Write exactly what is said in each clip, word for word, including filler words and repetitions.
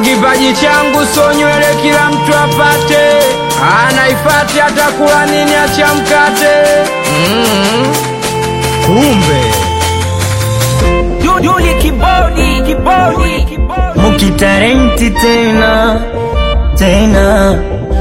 kipaji changu so nywele kila mtu apate, anaifati atakula nini acha mkate. mm. Kumbe Yuli kibodi, kibodi, kibodi. Mukitarenti tena, tena.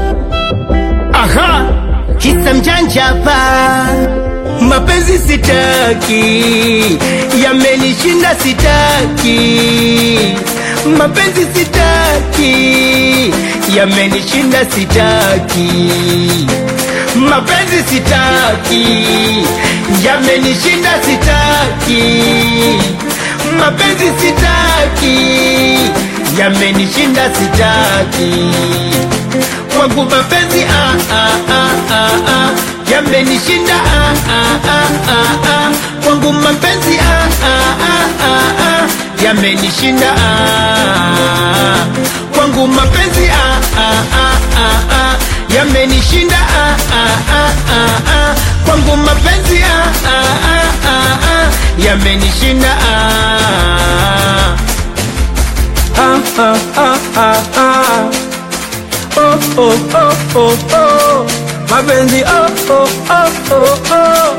aha, Kisa mjanja pa mapenzi sitaki, yamenishinda sitaki. Mapenzi sitaki, yamenishinda sitaki. Mapenzi sitaki, yamenishinda sitaki. Mapenzi sitaki, yamenishinda sitaki. Kwangu mapenzi ah ah ah ah ah, yamenishinda ah ah ah ah ah. Kwangu mapenzi ah ah ah ah ah, yamenishinda ah. Kwangu mapenzi ah ah ah ah ah, yamenishinda ah ah ah ah ah. Kwangu mapenzi ah ah ah ah ah, yamenishinda ah. ah ah ah ah ah. Oh oh oh oh oh, mapenzi oh oh oh oh oh.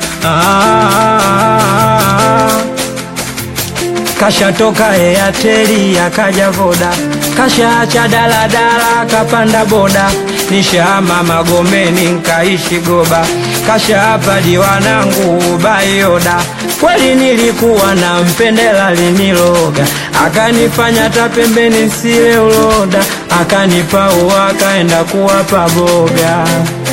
Ah, kasha toka Airtel akaja Voda, kasha acha daladala kapanda boda, nishahama Magomeni nkaishi Goba, kasha hapa diwanangu Bayoda. Kweli nilikuwa na mpendela liniloga, akanifanya tapembeni sile uloda, akanipa uwa akaenda kuwapa boga.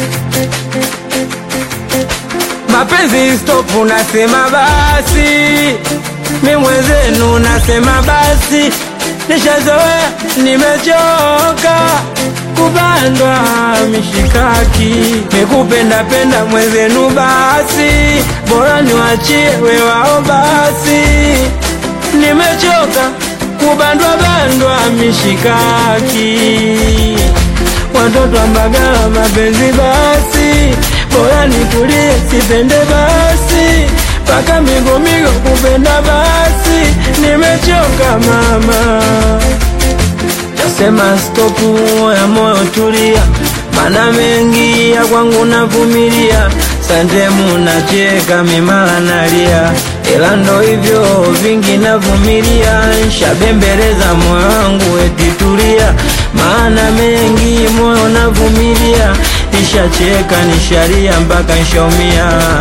Mapenzi stop unasema basi, mi mwenzenu nasema basi, nishazoea nimechoka kubandwa mishikaki, nikupenda penda mwenzenu basi, bora niwachie wewao basi, nimechoka kubandwa bandwa mishikaki, watoto wa Mbagala mapenzi basi, bora nitulie sipende basi, paka migo migo kupenda basi, nimechoka mama. Tasema stopu ya moyo tulia, mana mengi ya kwangu navumilia, sande munacheka mimala nalia, ila ndo hivyo vingi navumilia, nshabembeleza moyo wangu eti tulia, maana mengi moyo navumilia, nishacheka nishalia mpaka nshaumia.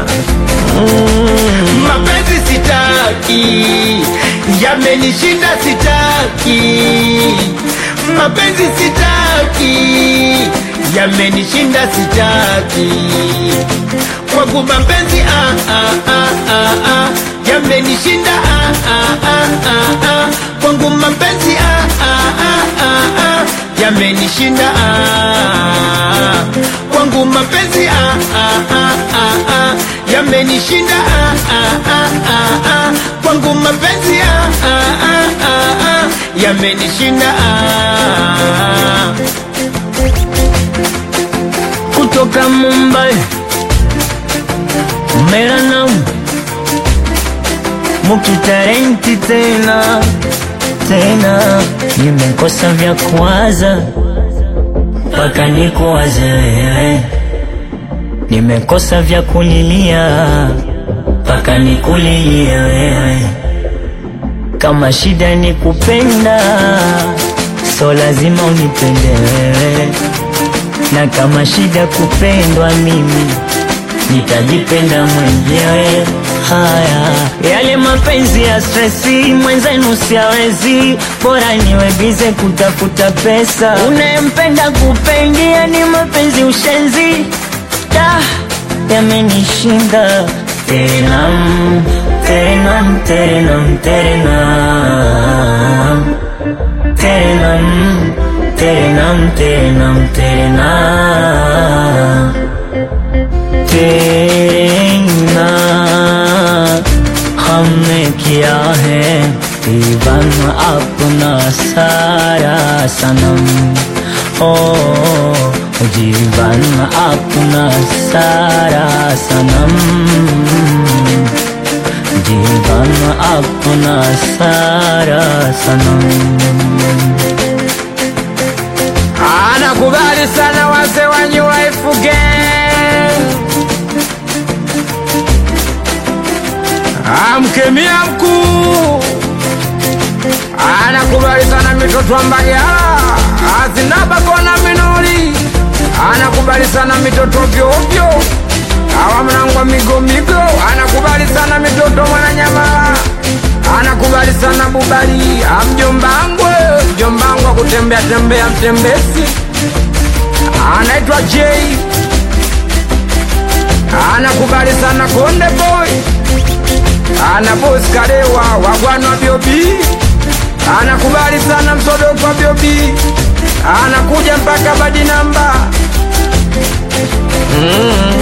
mm. Mapenzi sitaki, yamenishinda sitaki. Mapenzi sitaki, yamenishinda sitaki. Kwangu mapenzi ah ah ah ah ah, yamenishinda ah ah ah ah ah. Kwangu mapenzi ah ah ah ah ah, yamenishinda ah. Kwangu mapenzi ah ah ah ah ah, yamenishinda ah ah ah ah ah. Kwangu mapenzi ah ah ah ah ah, yamenishinda ah. Kutoka Mumbai mera naam, mukitarenti tena tena. Nimekosa vya kuwaza mpaka nikuwaze wewe, nimekosa vya kulilia mpaka nikulilie wewe. Kama shida ni kupenda, so lazima unipende wewe, na kama shida kupendwa mimi nitajipenda mwenyewe. Haya yale mapenzi ya stressi mwenzenu siawezi, bora niwe bize kutafuta pesa. Unayempenda kupendia ni mapenzi ushenzi, da yamenishinda. Terenam, terenam, terenam, terenam, terenam, terenam, terenam, terenam. तेना हमने किया है दीवान अपना सारा सनम, ओ जीवन अपना सारा सनम, जीवन अपना सारा सनम। anakubali sana wazee wa New Life Gang. Amkemia mkuu anakubali sana mitoto wa Mbagala, azinaba kona minori. Anakubali sana mitoto ovyo ovyo, awa mnangwa migo migo. Anakubali sana mitoto Mwananyamala, anakubali sana Bubali. Amjombangwe, jombangwa kutembea tembea mtembesi, anaitwa Jay. Anakubali sana Konde Boy, ana boss Karewa wagwana Biobi. Anakubali sana Msodoko Biobi, anakuja mpaka badi namba. mm.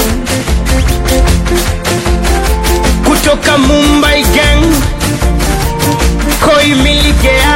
Kutoka Mumbai Gang, Koi Milike